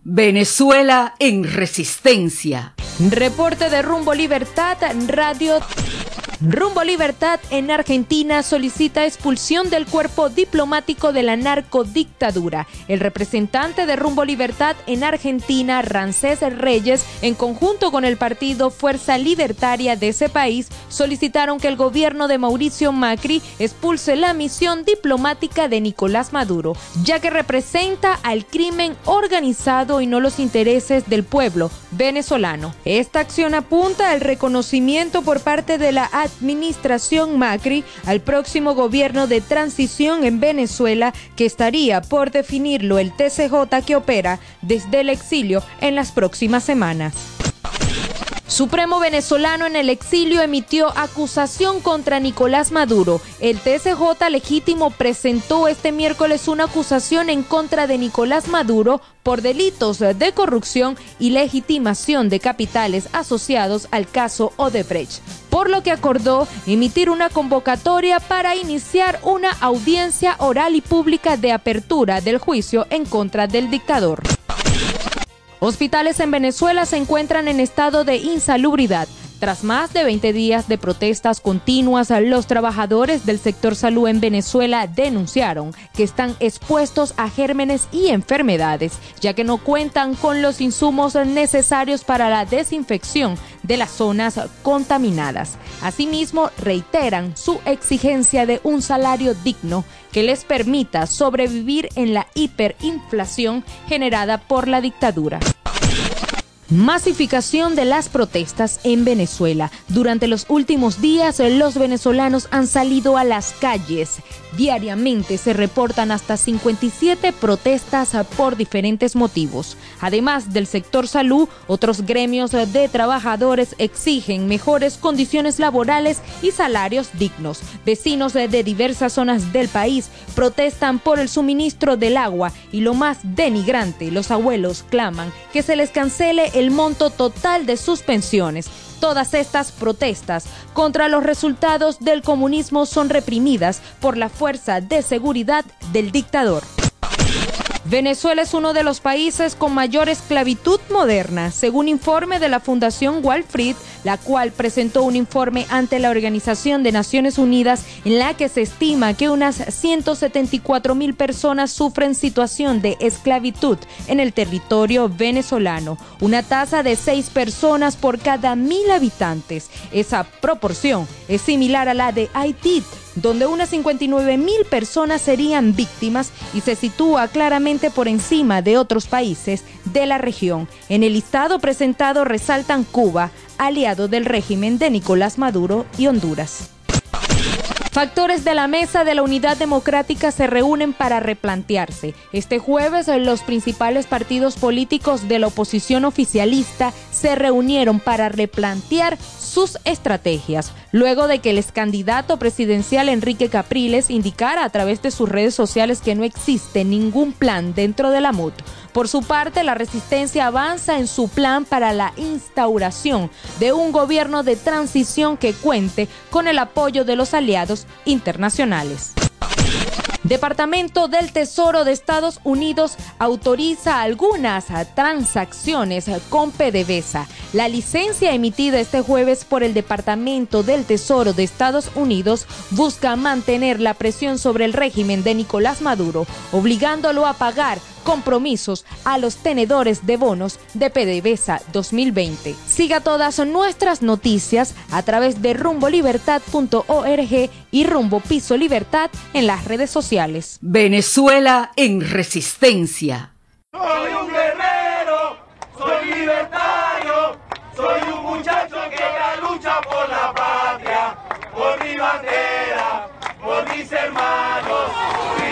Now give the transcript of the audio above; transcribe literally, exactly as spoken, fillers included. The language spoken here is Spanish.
Venezuela en resistencia. Reporte de Rumbo Libertad Radio. Rumbo Libertad en Argentina solicita expulsión del cuerpo diplomático de la narcodictadura. El representante de Rumbo Libertad en Argentina, Ramsés Reyes, en conjunto con el partido Fuerza Libertaria de ese país, solicitaron que el gobierno de Mauricio Macri expulse la misión diplomática de Nicolás Maduro, ya que representa al crimen organizado y no los intereses del pueblo venezolano. Esta acción apunta al reconocimiento por parte de la administración Macri al próximo gobierno de transición en Venezuela, que estaría por definirlo el T C J, que opera desde el exilio en las próximas semanas. Supremo venezolano en el exilio emitió acusación contra Nicolás Maduro. El T C J legítimo presentó este miércoles una acusación en contra de Nicolás Maduro por delitos de corrupción y legitimación de capitales asociados al caso Odebrecht, por lo que acordó emitir una convocatoria para iniciar una audiencia oral y pública de apertura del juicio en contra del dictador. Hospitales en Venezuela se encuentran en estado de insalubridad. Tras más de veinte días de protestas continuas, los trabajadores del sector salud en Venezuela denunciaron que están expuestos a gérmenes y enfermedades, ya que no cuentan con los insumos necesarios para la desinfección de las zonas contaminadas. Asimismo, reiteran su exigencia de un salario digno que les permita sobrevivir en la hiperinflación generada por la dictadura. Masificación de las protestas en Venezuela. Durante los últimos días, los venezolanos han salido a las calles. Diariamente se reportan hasta cincuenta y siete protestas por diferentes motivos. Además del sector salud, otros gremios de trabajadores exigen mejores condiciones laborales y salarios dignos. Vecinos de diversas zonas del país protestan por el suministro del agua y, lo más denigrante, los abuelos claman que se les cancele el monto total de sus pensiones. Todas estas protestas contra los resultados del comunismo son reprimidas por la fuerza de seguridad del dictador. Venezuela es uno de los países con mayor esclavitud moderna, según informe de la Fundación Walfrid, la cual presentó un informe ante la Organización de Naciones Unidas en la que se estima que unas ciento setenta y cuatro mil personas sufren situación de esclavitud en el territorio venezolano, una tasa de seis personas por cada mil habitantes. Esa proporción es similar a la de Haití, donde unas cincuenta y nueve mil personas serían víctimas, y se sitúa claramente por encima de otros países de la región. En el listado presentado resaltan Cuba, aliado del régimen de Nicolás Maduro, y Honduras. Factores de la Mesa de la Unidad Democrática se reúnen para replantearse. Este jueves, los principales partidos políticos de la oposición oficialista se reunieron para replantear sus estrategias, luego de que el excandidato presidencial Enrique Capriles indicara a través de sus redes sociales que no existe ningún plan dentro de la M U D. Por su parte, la resistencia avanza en su plan para la instauración de un gobierno de transición que cuente con el apoyo de los aliados internacionales. Departamento del Tesoro de Estados Unidos autoriza algunas transacciones con PDVSA. La licencia emitida este jueves por el Departamento del Tesoro de Estados Unidos busca mantener la presión sobre el régimen de Nicolás Maduro, obligándolo a pagar compromisos a los tenedores de bonos de PDVSA dos mil veinte. Siga todas nuestras noticias a través de rumbo libertad punto org y Rumbo Piso Libertad en las redes sociales. Venezuela en resistencia. Soy un guerrero, soy libertario, soy un muchacho que ya lucha por la patria, por mi bandera, por mis hermanos.